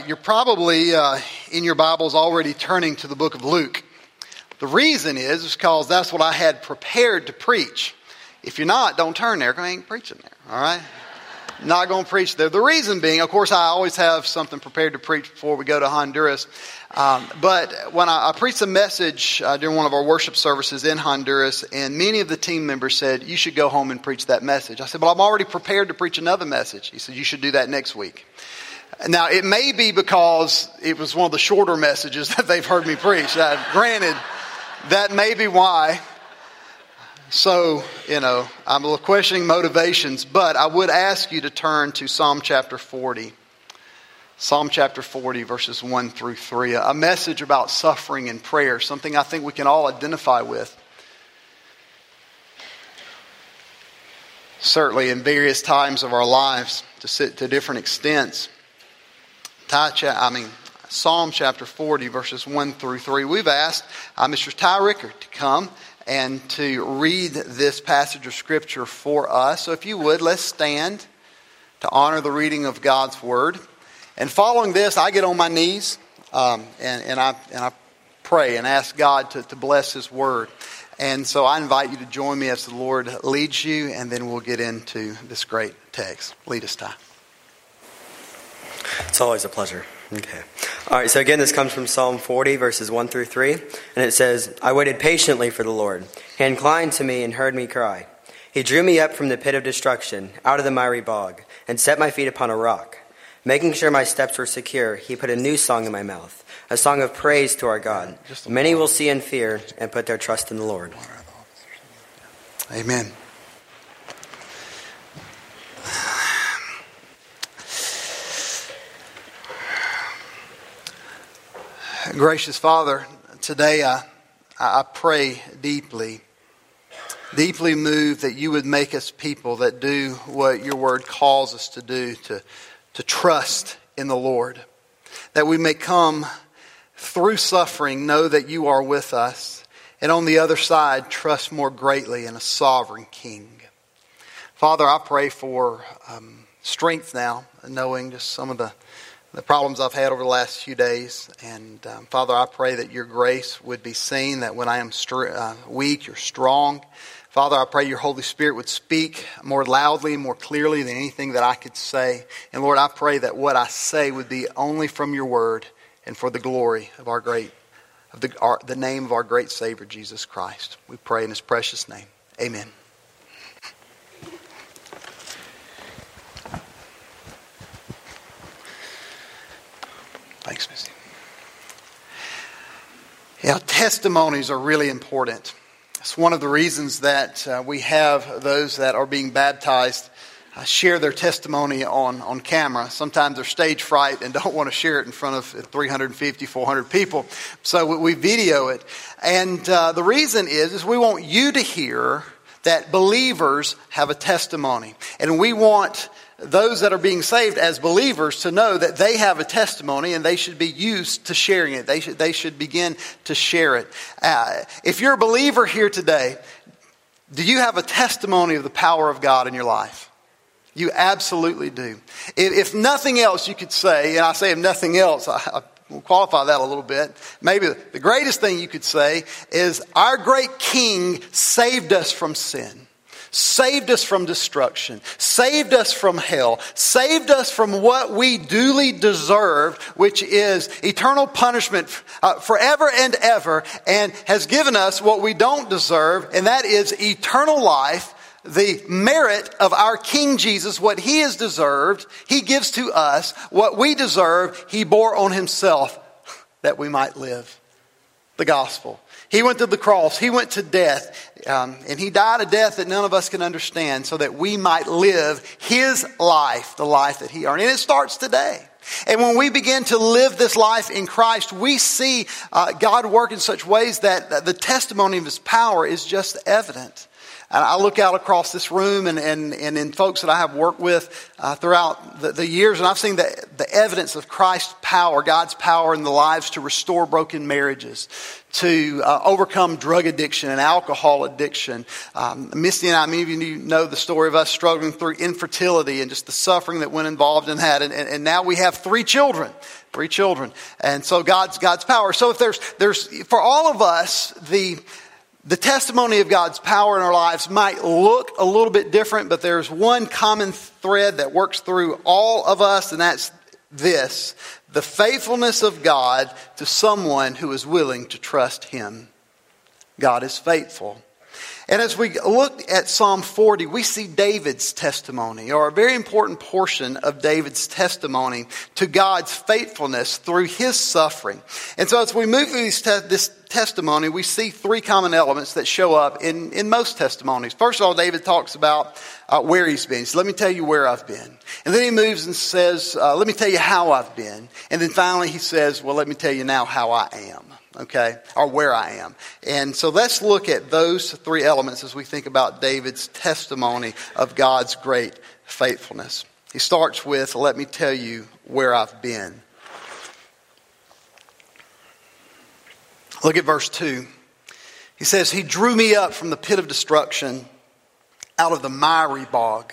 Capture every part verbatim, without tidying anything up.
you're probably uh, in your Bibles already turning to the book of Luke. The reason is because that's what I had prepared to preach. If you're not, don't turn there, because I ain't preaching there, all right? Not going to preach there. The reason being, of course, I always have something prepared to preach before we go to Honduras. Um, but when I, I preached a message uh, during one of our worship services in Honduras, and many of the team members said, you should go home and preach that message. I said, well, I'm already prepared to preach another message. He said, you should do that next week. Now, it may be because it was one of the shorter messages that they've heard me preach. Uh, granted, that may be why. So, you know, I'm a little questioning motivations, but I would ask you to turn to Psalm chapter forty. Psalm chapter forty, verses one through three. A message about suffering and prayer, something I think we can all identify with. Certainly in various times of our lives, to sit to different extents. I mean, Psalm chapter forty, verses one through three. We've asked uh, Mister Ty Rickard to come and to read this passage of Scripture for us. So if you would, let's stand to honor the reading of God's Word. And following this, I get on my knees um, and, and, I, and I pray and ask God to, to bless His Word. And so I invite you to join me as the Lord leads you, and then we'll get into this great text. Lead us, Ty. It's always a pleasure. Okay. All right, so again, this comes from Psalm forty, verses one through three. And it says, I waited patiently for the Lord. He inclined to me and heard me cry. He drew me up from the pit of destruction, out of the miry bog, and set my feet upon a rock. Making sure my steps were secure, He put a new song in my mouth, a song of praise to our God. Many will see and fear and put their trust in the Lord. Amen. Gracious Father, today I, I pray deeply, deeply moved that you would make us people that do what your word calls us to do, to, to trust in the Lord. That we may come through suffering, know that you are with us, and on the other side, trust more greatly in a sovereign King. Father, I pray for um, strength now, knowing just some of the The problems I've had over the last few days. And um, Father, I pray that your grace would be seen, that when I am str- uh, weak, you're strong. Father, I pray your Holy Spirit would speak more loudly, more clearly than anything that I could say. And Lord, I pray that what I say would be only from your word and for the glory of our great, of the, our, the name of our great Savior, Jesus Christ. We pray in his precious name. Amen. Thanks, Missy. Yeah, testimonies are really important. It's one of the reasons that uh, we have those that are being baptized uh, share their testimony on, on camera. Sometimes they're stage fright and don't want to share it in front of three hundred fifty, four hundred people. So we, we video it. And uh, the reason is, is we want you to hear that believers have a testimony. And we want those that are being saved as believers to know that they have a testimony and they should be used to sharing it. They should, they should begin to share it. Uh, if you're a believer here today, do you have a testimony of the power of God in your life? You absolutely do. If, if nothing else you could say, and I say if nothing else, I, I will qualify that a little bit. Maybe the greatest thing you could say is our great King saved us from sin. Saved us from destruction, saved us from hell, saved us from what we duly deserved, which is eternal punishment uh, forever and ever, and has given us what we don't deserve, and that is eternal life, the merit of our King Jesus, what he has deserved, he gives to us. What we deserve, he bore on himself that we might live. The gospel. He went to the cross. He went to death. Um, and he died a death that none of us can understand so that we might live his life, the life that he earned. And it starts today. And when we begin to live this life in Christ, we see uh, God work in such ways that the testimony of his power is just evident. And I look out across this room and, and, and in folks that I have worked with uh, throughout the, the years, and I've seen the, the evidence of Christ's power, God's power in the lives to restore broken marriages, to uh, overcome drug addiction and alcohol addiction. Um, Misty and I, many of you know the story of us struggling through infertility and just the suffering that went involved in that. And, and, and now we have three children. Three children. And so God's God's power. So if there's there's for all of us, the the testimony of God's power in our lives might look a little bit different, but there's one common thread that works through all of us, and that's this: the faithfulness of God to someone who is willing to trust Him. God is faithful. And as we look at Psalm forty, we see David's testimony, or a very important portion of David's testimony to God's faithfulness through his suffering. And so as we move through this, te- this testimony, we see three common elements that show up in, in most testimonies. First of all, David talks about uh, where he's been. So let me tell you where I've been. And then he moves and says, uh, let me tell you how I've been. And then finally he says, well, let me tell you now how I am. Okay, or where I am. And so let's look at those three elements as we think about David's testimony of God's great faithfulness. He starts with, let me tell you where I've been. Look at verse two. He says, He drew me up from the pit of destruction, out of the miry bog.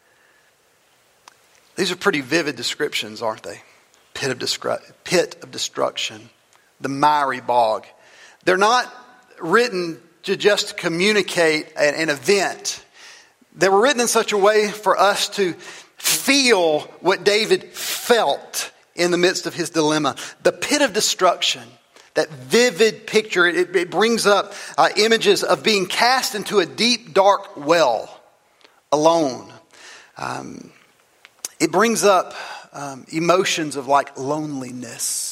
These are pretty vivid descriptions, aren't they? Pit of, destru- pit of destruction. The miry bog. They're not written to just communicate an, an event. They were written in such a way for us to feel what David felt in the midst of his dilemma. The pit of destruction, that vivid picture, it, it brings up uh, images of being cast into a deep, dark well, alone. Um, it brings up um, emotions of like loneliness.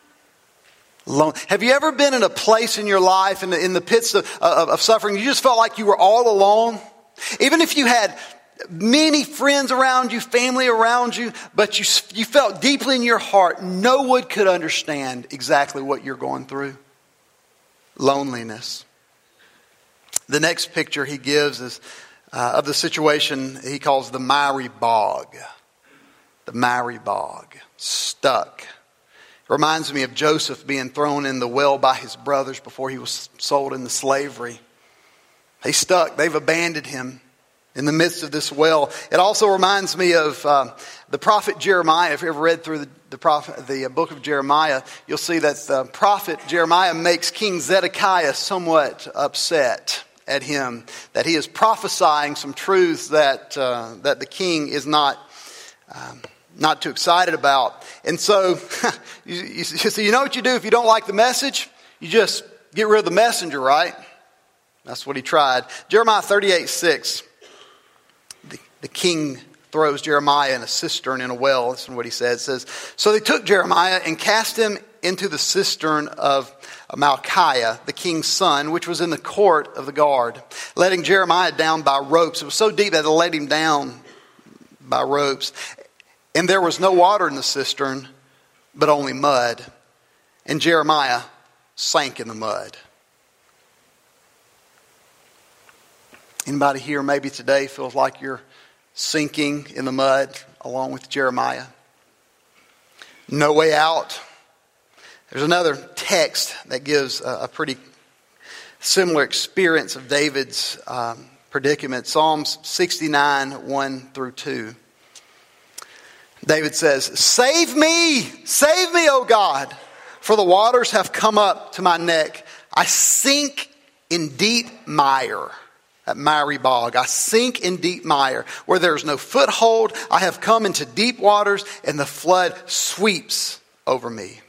Alone. Have you ever been in a place in your life, in the, in the pits of, of, of suffering, you just felt like you were all alone? Even if you had many friends around you, family around you, but you, you felt deeply in your heart, no one could understand exactly what you're going through. Loneliness. The next picture he gives is uh, of the situation he calls the miry bog. The miry bog. Stuck. Reminds me of Joseph being thrown in the well by his brothers before he was sold into slavery. He's stuck. They've abandoned him in the midst of this well. It also reminds me of uh, the prophet Jeremiah. If you ever read through the, the, prophet, the book of Jeremiah, you'll see that the prophet Jeremiah makes King Zedekiah somewhat upset at him, that he is prophesying some truths that uh, that the king is not um, not too excited about. And so, you, you, so you know what you do if you don't like the message? You just get rid of the messenger, right? That's what he tried. Jeremiah thirty-eight six. The, the king throws Jeremiah in a cistern in a well. Listen to what he says. It says, So they took Jeremiah and cast him into the cistern of Malchiah, the king's son, which was in the court of the guard, letting Jeremiah down by ropes. It was so deep that they let him down by ropes. And there was no water in the cistern, but only mud. And Jeremiah sank in the mud. Anybody here maybe today feels like you're sinking in the mud along with Jeremiah? No way out. There's another text that gives a, a pretty similar experience of David's um, predicament. Psalms sixty-nine, one through two. David says, Save me, save me, O God, for the waters have come up to my neck. I sink in deep mire. That miry bog. I sink in deep mire where there is no foothold. I have come into deep waters and the flood sweeps over me.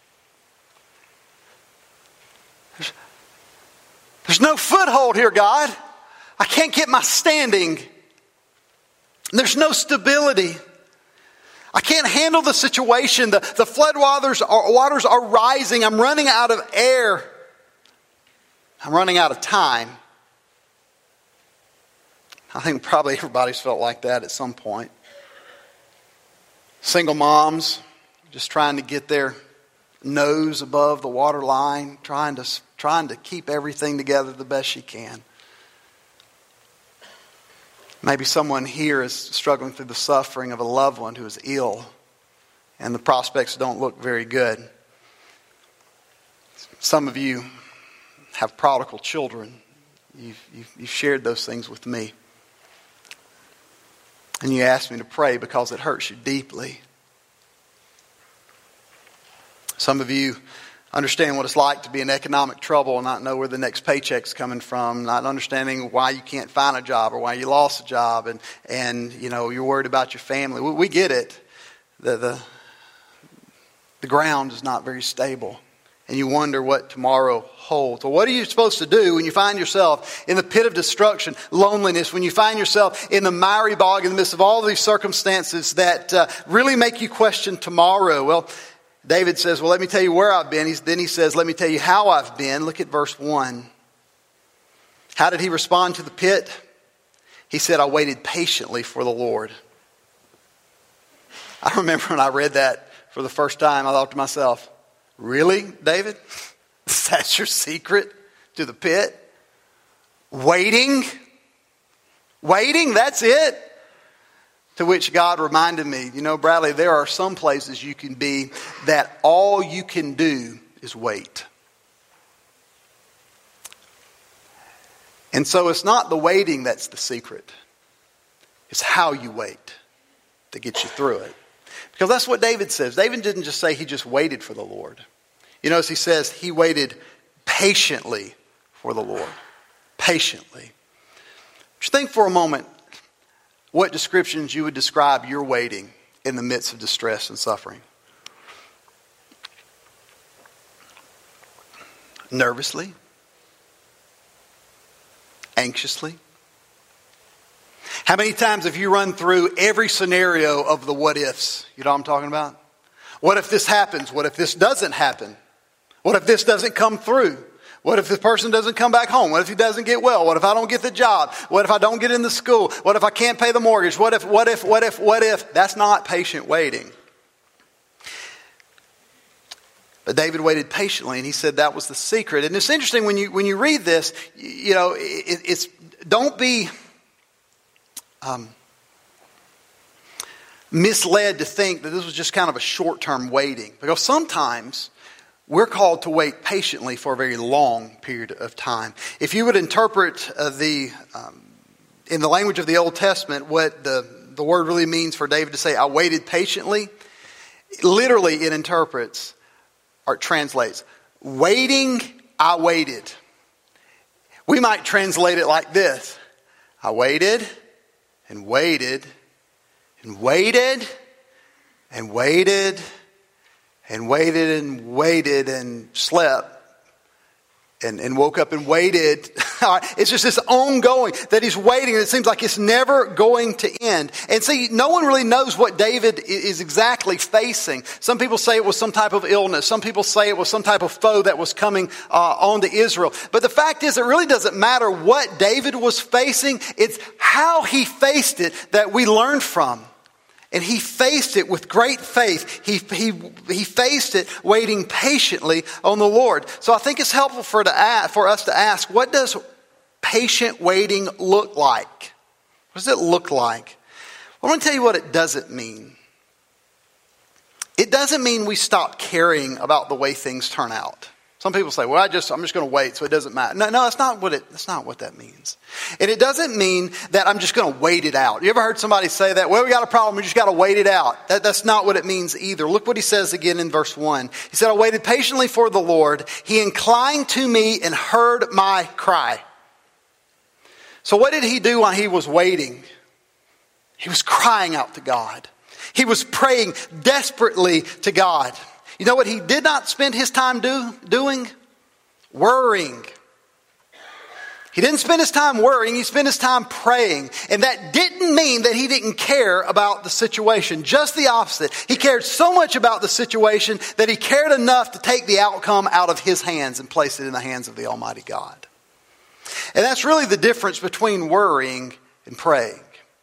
There's, there's no foothold here, God. I can't get my standing. There's no stability. I can't handle the situation. The, the flood waters are, waters are rising. I'm running out of air. I'm running out of time. I think probably everybody's felt like that at some point. Single moms just trying to get their nose above the water line, trying to, trying to keep everything together the best she can. Maybe someone here is struggling through the suffering of a loved one who is ill, and the prospects don't look very good. Some of you have prodigal children. You've, you've, you've shared those things with me. And you asked me to pray because it hurts you deeply. Some of you understand what it's like to be in economic trouble and not know where the next paycheck's coming from, not understanding why you can't find a job or why you lost a job, and, and you know, you're worried about your family. We, we get it. The, the, the ground is not very stable. And you wonder what tomorrow holds. Well, what are you supposed to do when you find yourself in the pit of destruction, loneliness, when you find yourself in the miry bog in the midst of all of these circumstances that uh, really make you question tomorrow? Well, David says, well, let me tell you where I've been. He's, then he says, let me tell you how I've been. Look at verse one. How did he respond to the pit? He said, I waited patiently for the Lord. I remember when I read that for the first time, I thought to myself, really, David? That's your secret to the pit? Waiting? Waiting? That's it? To which God reminded me, you know, Bradley, there are some places you can be that all you can do is wait. And so it's not the waiting that's the secret. It's how you wait that gets you through it. Because that's what David says. David didn't just say he just waited for the Lord. You notice he says he waited patiently for the Lord. Patiently. Just think for a moment what descriptions you would describe your waiting in the midst of distress and suffering. Nervously. Anxiously. How many times have you run through every scenario of the what ifs? You know what I'm talking about? What if this happens? What if this doesn't happen? What if this doesn't come through? What if this person doesn't come back home? What if he doesn't get well? What if I don't get the job? What if I don't get in the school? What if I can't pay the mortgage? What if, what if, what if, what if? That's not patient waiting. But David waited patiently, and he said that was the secret. And it's interesting when you when you read this, you know, it, it's don't be um, misled to think that this was just kind of a short-term waiting. Because sometimes we're called to wait patiently for a very long period of time. If you would interpret uh, the, um, in the language of the Old Testament, what the, the word really means for David to say, I waited patiently, literally it interprets, or it translates, waiting, I waited. We might translate it like this. I waited and waited and waited and waited and waited and waited and slept and, and woke up and waited. It's just this ongoing that he's waiting, and it seems like it's never going to end. And see, no one really knows what David is exactly facing. Some people say it was some type of illness. Some people say it was some type of foe that was coming uh, onto Israel. But the fact is, it really doesn't matter what David was facing. It's how he faced it that we learn from. And he faced it with great faith. He, he, he faced it waiting patiently on the Lord. So I think it's helpful for, to ask, for us to ask, what does patient waiting look like? What does it look like? Well, I want to tell you what it doesn't mean. It doesn't mean we stop caring about the way things turn out. Some people say, well, I just, I'm just going to wait, so it doesn't matter. No, no, that's not what it, that's not what that means. And it doesn't mean that I'm just going to wait it out. You ever heard somebody say that? Well, we got a problem, we just got to wait it out. That, that's not what it means either. Look what he says again in verse one. He said, I waited patiently for the Lord. He inclined to me and heard my cry. So what did he do while he was waiting? He was crying out to God. He was praying desperately to God. You know what he did not spend his time do, doing? Worrying. He didn't spend his time worrying. He spent his time praying. And that didn't mean that he didn't care about the situation. Just the opposite. He cared so much about the situation that he cared enough to take the outcome out of his hands and place it in the hands of the Almighty God. And that's really the difference between worrying and praying.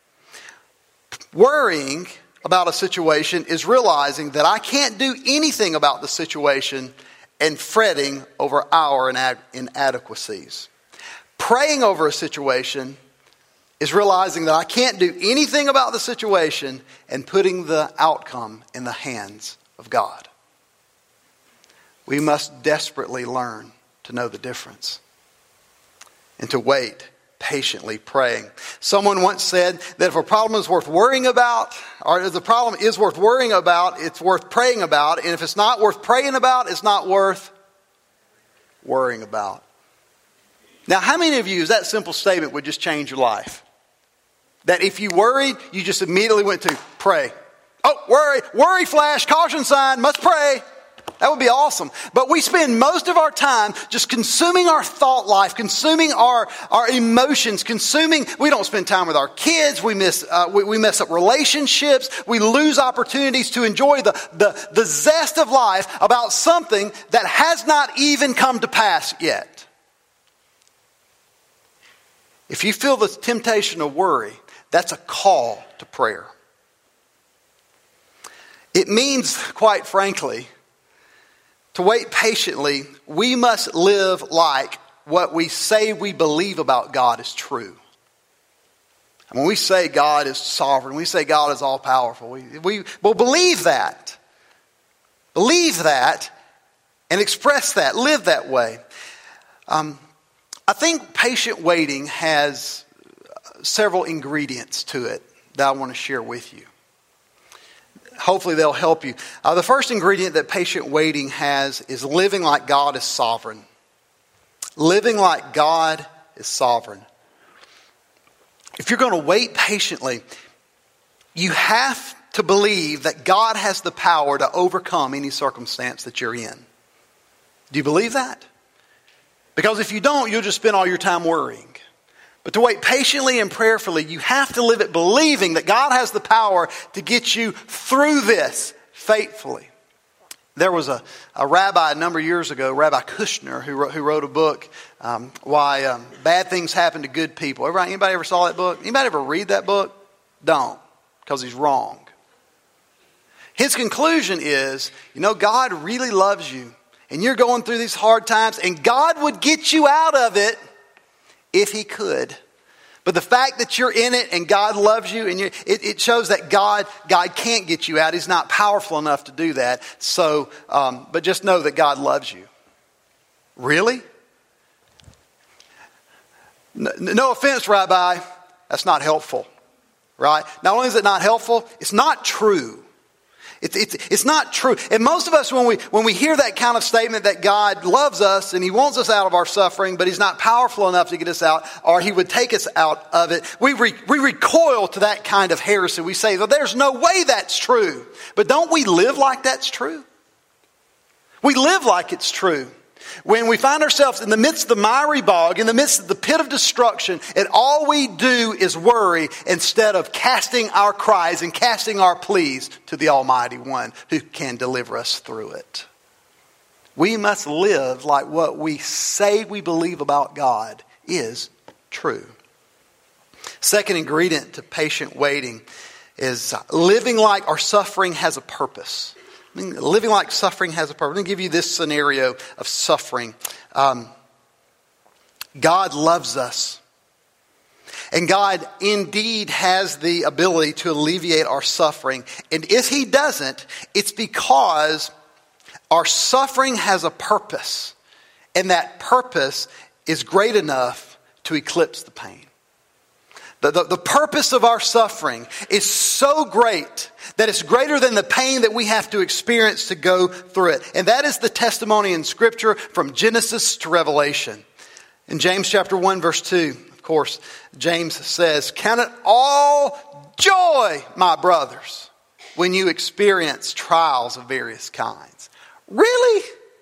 Worrying about a situation is realizing that I can't do anything about the situation and fretting over our inadequacies. Praying over a situation is realizing that I can't do anything about the situation and putting the outcome in the hands of God. We must desperately learn to know the difference and to wait patiently praying. Someone once said that if a problem is worth worrying about, or if the problem is worth worrying about, it's worth praying about. And if it's not worth praying about, it's not worth worrying about. Now, how many of you, that simple statement would just change your life? That if you worried, you just immediately went to pray. Oh, worry, worry flash, caution sign, must pray. That would be awesome. But we spend most of our time just consuming our thought life, consuming our, our emotions, consuming, we don't spend time with our kids, we miss, uh, we, we mess up relationships, we lose opportunities to enjoy the, the, the zest of life about something that has not even come to pass yet. If you feel the temptation of worry, that's a call to prayer. It means, quite frankly, to wait patiently, we must live like what we say we believe about God is true. And when we say God is sovereign, we say God is all-powerful, we, we will believe that. Believe that and express that, live that way. Um, I think patient waiting has several ingredients to it that I want to share with you. Hopefully they'll help you. Uh, the first ingredient that patient waiting has is living like God is sovereign. Living like God is sovereign. If you're going to wait patiently, you have to believe that God has the power to overcome any circumstance that you're in. Do you believe that? Because if you don't, you'll just spend all your time worrying. But to wait patiently and prayerfully, you have to live it believing that God has the power to get you through this faithfully. There was a, a rabbi a number of years ago, Rabbi Kushner, who wrote, who wrote a book, um, Why um, Bad Things Happen to Good People. Everybody, anybody ever saw that book? Anybody ever read that book? Don't, because he's wrong. His conclusion is, you know, God really loves you, and you're going through these hard times, and God would get you out of it if he could. But the fact that you're in it and God loves you, and you, it, it shows that God, God can't get you out. He's not powerful enough to do that. So, um, but just know that God loves you. Really? No, no offense, Rabbi. That's not helpful. Right? Not only is it not helpful, it's not true. It's, it's, it's not true. And most of us, when we when we hear that kind of statement that God loves us and he wants us out of our suffering, but he's not powerful enough to get us out, or he would take us out of it, we, re, we recoil to that kind of heresy. We say, well, there's no way that's true. But don't we live like that's true? We live like it's true. When we find ourselves in the midst of the miry bog, in the midst of the pit of destruction, and all we do is worry instead of casting our cries and casting our pleas to the Almighty One who can deliver us through it. We must live like what we say we believe about God is true. Second ingredient to patient waiting is living like our suffering has a purpose. I mean, living like suffering has a purpose. I'm going to give you this scenario of suffering. Um, God loves us. And God indeed has the ability to alleviate our suffering. And if he doesn't, it's because our suffering has a purpose. And that purpose is great enough to eclipse the pain. The, the, the purpose of our suffering is so great that it's greater than the pain that we have to experience to go through it. And that is the testimony in Scripture from Genesis to Revelation. In James chapter one, verse two, of course, James says, "Count it all joy, my brothers, when you experience trials of various kinds." Really?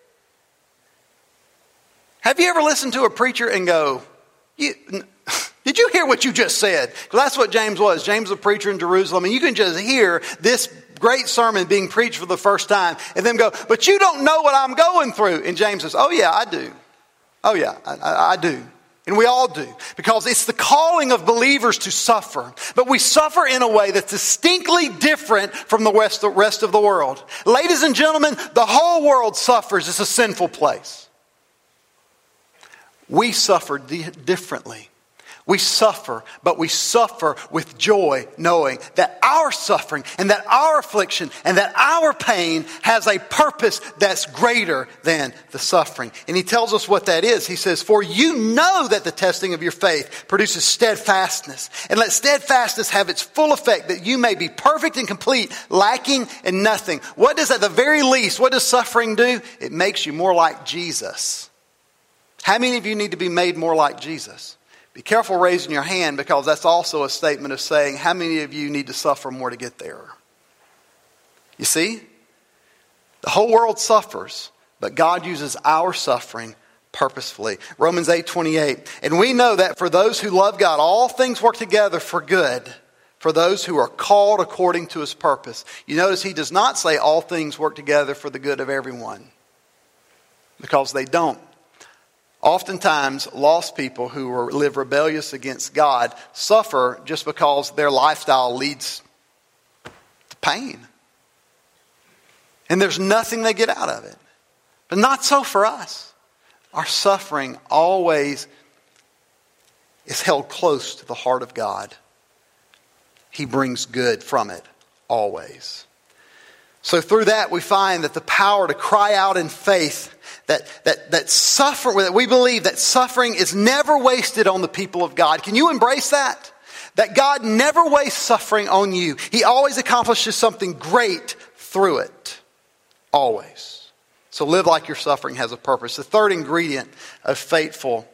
Have you ever listened to a preacher and go, you... Did you hear what you just said? Because that's what James was. James was a preacher in Jerusalem. And you can just hear this great sermon being preached for the first time. And then go, but you don't know what I'm going through. And James says, oh yeah, I do. Oh yeah, I, I, I do. And we all do. Because it's the calling of believers to suffer. But we suffer in a way that's distinctly different from the rest, the rest of the world. Ladies and gentlemen, the whole world suffers. It's a sinful place. We suffer di- differently. We suffer, but we suffer with joy, knowing that our suffering and that our affliction and that our pain has a purpose that's greater than the suffering. And he tells us what that is. He says, for you know that the testing of your faith produces steadfastness. And let steadfastness have its full effect, that you may be perfect and complete, lacking in nothing. What does, at the very least, what does suffering do? It makes you more like Jesus. How many of you need to be made more like Jesus? Be careful raising your hand, because that's also a statement of saying, how many of you need to suffer more to get there? You see? The whole world suffers, but God uses our suffering purposefully. Romans eight twenty-eight. And we know that for those who love God, all things work together for good, for those who are called according to his purpose. You notice he does not say all things work together for the good of everyone, because they don't. Oftentimes, lost people who are, live rebellious against God suffer just because their lifestyle leads to pain. And there's nothing they get out of it. But not so for us. Our suffering always is held close to the heart of God. He brings good from it, always. So through that, we find that the power to cry out in faith, that that that suffer, that we believe that suffering is never wasted on the people of God. Can you embrace that? That God never wastes suffering on you. He always accomplishes something great through it. Always. So live like your suffering has a purpose. The third ingredient of faithful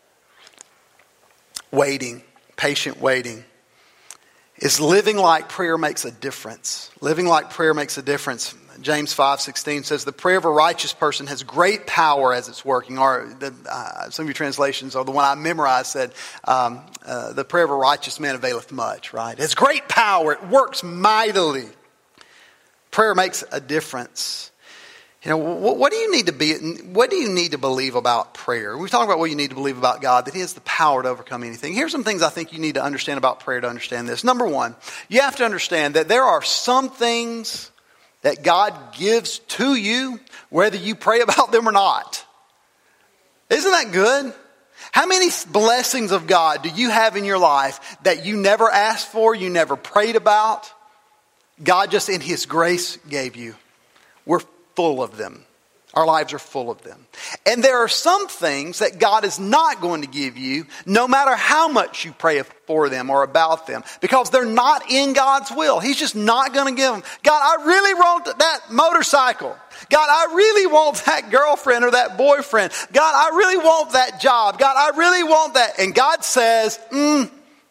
waiting, patient waiting, is living like prayer makes a difference. Living like prayer makes a difference. James five sixteen says, the prayer of a righteous person has great power as it's working. Or the, uh, some of your translations, or the one I memorized said, um, uh, the prayer of a righteous man availeth much, right? It's great power. It works mightily. Prayer makes a difference. You know, what, what do you need to be, what do you need to believe about prayer? We've talked about what you need to believe about God, that he has the power to overcome anything. Here's some things I think you need to understand about prayer to understand this. Number one, you have to understand that there are some things that God gives to you, whether you pray about them or not. Isn't that good? How many blessings of God do you have in your life that you never asked for, you never prayed about? God just in his grace gave you. We're full of them. Our lives are full of them. And there are some things that God is not going to give you, no matter how much you pray for them or about them, because they're not in God's will. He's just not going to give them. God, I really want that motorcycle. God, I really want that girlfriend or that boyfriend. God, I really want that job. God, I really want that. And God says, mm,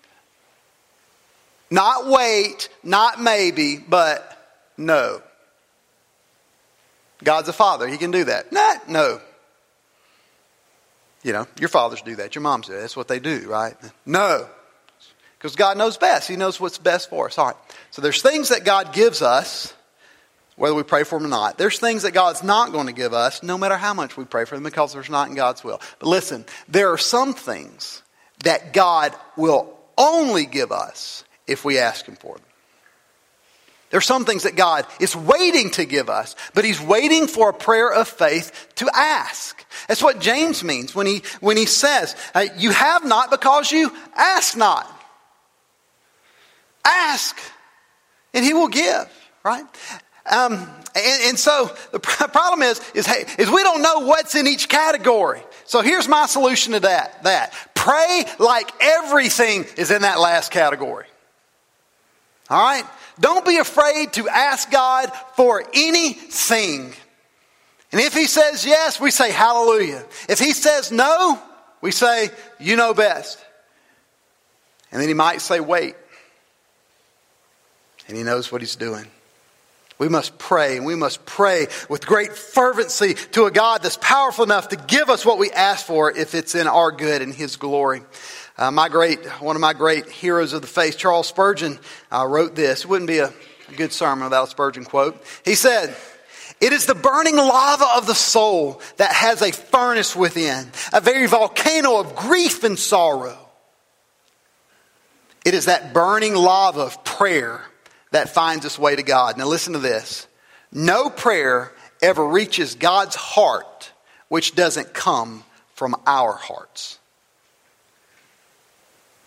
not wait, not maybe, but no. God's a father. He can do that. Nah, no. You know, your fathers do that. Your moms do that. That's what they do, right? No. Because God knows best. He knows what's best for us. All right. So there's things that God gives us, whether we pray for them or not. There's things that God's not going to give us, no matter how much we pray for them, because there's not in God's will. But listen, there are some things that God will only give us if we ask him for them. There's some things that God is waiting to give us, but he's waiting for a prayer of faith to ask. That's what James means when he when he says, you have not because you ask not. Ask, and he will give, right? Um, and, and so the problem is, is, hey, is we don't know what's in each category. So here's my solution to that. That pray like everything is in that last category. All right? Don't be afraid to ask God for anything. And if he says yes, we say hallelujah. If he says no, we say, you know best. And then he might say wait. And he knows what he's doing. We must pray, and we must pray with great fervency to a God that's powerful enough to give us what we ask for if it's in our good and his glory. Uh, my great, one of my great heroes of the faith, Charles Spurgeon, uh, wrote this. It wouldn't be a, a good sermon without a Spurgeon quote. He said, it is the burning lava of the soul that has a furnace within, a very volcano of grief and sorrow. It is that burning lava of prayer that finds its way to God. Now listen to this. No prayer ever reaches God's heart which doesn't come from our hearts.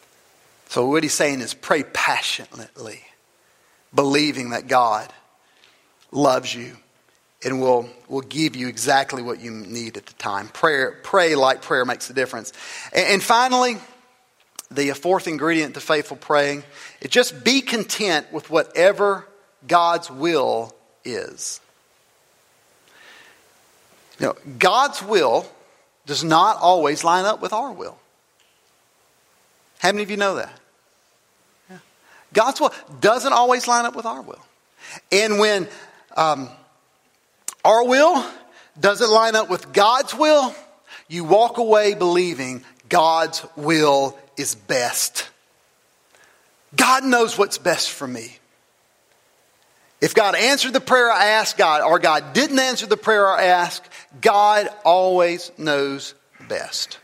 So what he's saying is pray passionately, believing that God loves you and will, will give you exactly what you need at the time. Prayer, pray like prayer makes a difference. And, and finally, the fourth ingredient to faithful praying is just be content with whatever God's will is. You know, God's will does not always line up with our will. How many of you know that? Yeah. God's will doesn't always line up with our will. And when um, our will doesn't line up with God's will, you walk away believing God's will is best. God knows what's best for me. If God answered the prayer I asked God, or God didn't answer the prayer I asked, God always knows best.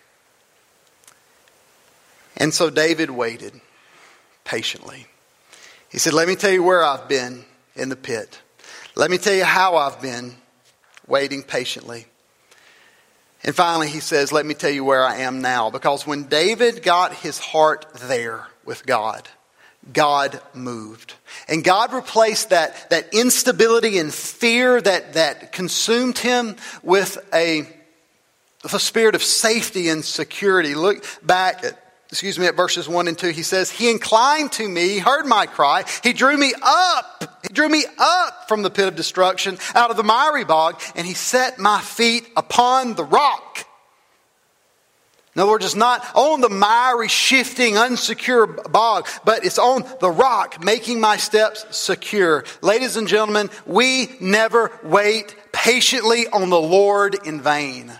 And so David waited patiently. He said, let me tell you where I've been in the pit. Let me tell you how I've been waiting patiently. And finally he says, let me tell you where I am now. Because when David got his heart there with God, God moved. And God replaced that, that instability and fear that, that consumed him with a, with a spirit of safety and security. Look back at, excuse me, at verses one and two. He says, he inclined to me, he heard my cry. He drew me up. He drew me up from the pit of destruction, out of the miry bog, and he set my feet upon the rock. In other words, it's not on the miry, shifting, unsecure bog, but it's on the rock, making my steps secure. Ladies and gentlemen, we never wait patiently on the Lord in vain.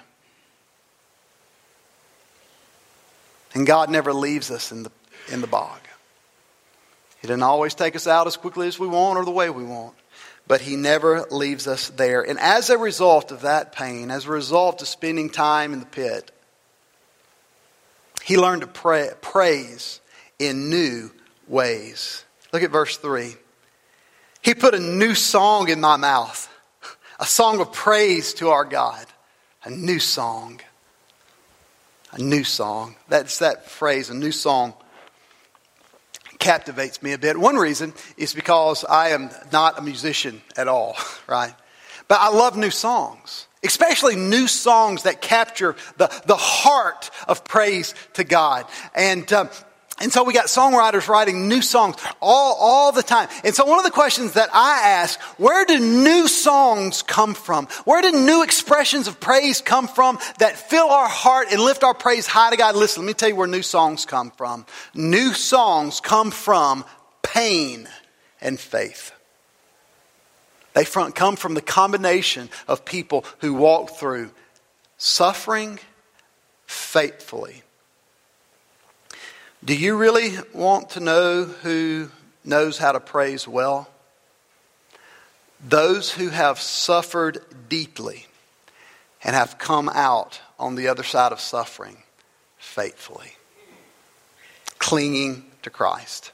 And God never leaves us in the, in the bog. He doesn't always take us out as quickly as we want or the way we want. But he never leaves us there. And as a result of that pain, as a result of spending time in the pit, he learned to pray, praise in new ways. Look at verse three. He put a new song in my mouth. A song of praise to our God. A new song. A new song. That's that phrase, a new song, captivates me a bit. One reason is because I am not a musician at all, right? But I love new songs. Especially new songs that capture the, the heart of praise to God. And um, and so we got songwriters writing new songs all, all the time. And so one of the questions that I ask, where do new songs come from? Where do new expressions of praise come from that fill our heart and lift our praise high to God? Listen, let me tell you where new songs come from. New songs come from pain and faith. They come from the combination of people who walk through suffering faithfully. Do you really want to know who knows how to praise well? Those who have suffered deeply and have come out on the other side of suffering faithfully, clinging to Christ.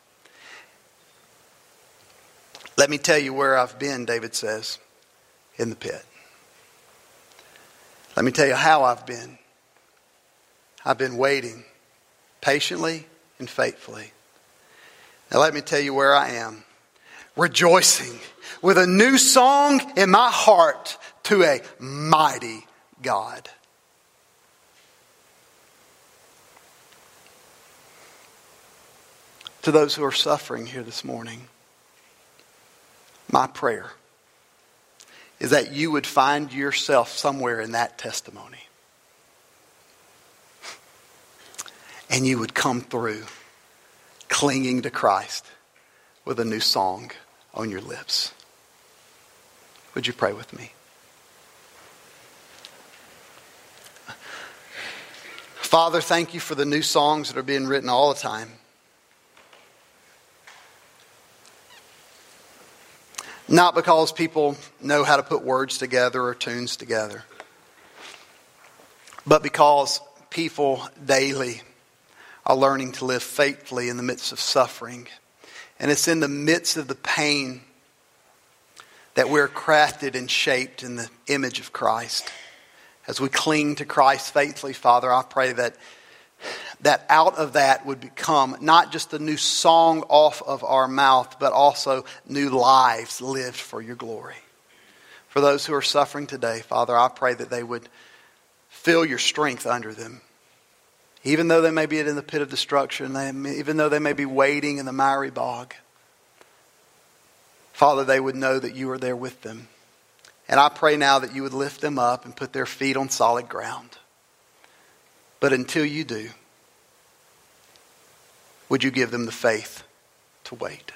Let me tell you where I've been, David says, in the pit. Let me tell you how I've been. I've been waiting patiently and faithfully. Now let me tell you where I am. Rejoicing with a new song in my heart to a mighty God. To those who are suffering here this morning, my prayer is that you would find yourself somewhere in that testimony. And you would come through clinging to Christ with a new song on your lips. Would you pray with me? Father, thank you for the new songs that are being written all the time. Not because people know how to put words together or tunes together, but because people daily are learning to live faithfully in the midst of suffering. And it's in the midst of the pain that we're crafted and shaped in the image of Christ. As we cling to Christ faithfully, Father, I pray that that out of that would become not just a new song off of our mouth, but also new lives lived for your glory. For those who are suffering today, Father, I pray that they would feel your strength under them. Even though they may be in the pit of destruction, they, even though they may be wading in the miry bog, Father, they would know that you are there with them. And I pray now that you would lift them up and put their feet on solid ground. But until you do, would you give them the faith to wait?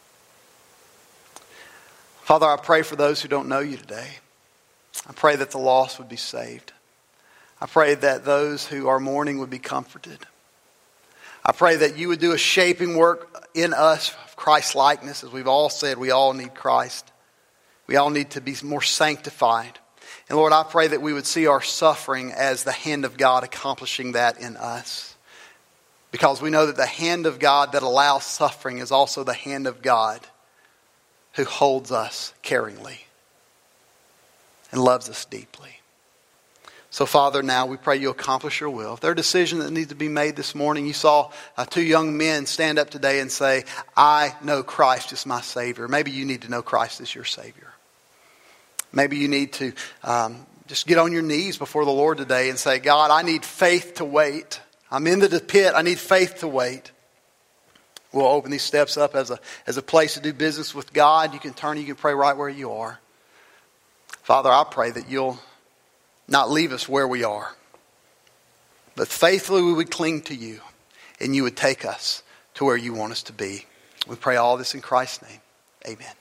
Father, I pray for those who don't know you today. I pray that the lost would be saved. I pray that those who are mourning would be comforted. I pray that you would do a shaping work in us of Christ-likeness. As we've all said, we all need Christ. We all need to be more sanctified. And Lord, I pray that we would see our suffering as the hand of God accomplishing that in us. Because we know that the hand of God that allows suffering is also the hand of God who holds us caringly and loves us deeply. So Father, now we pray you accomplish your will. If there are decisions that need to be made this morning, you saw uh, two young men stand up today and say, I know Christ is my Savior. Maybe you need to know Christ as your Savior. Maybe you need to um, just get on your knees before the Lord today and say, God, I need faith to wait. I'm in the pit. I need faith to wait. We'll open these steps up as a, as a place to do business with God. You can turn, you can pray right where you are. Father, I pray that you'll not leave us where we are, but faithfully we would cling to you and you would take us to where you want us to be. We pray all this in Christ's name. Amen.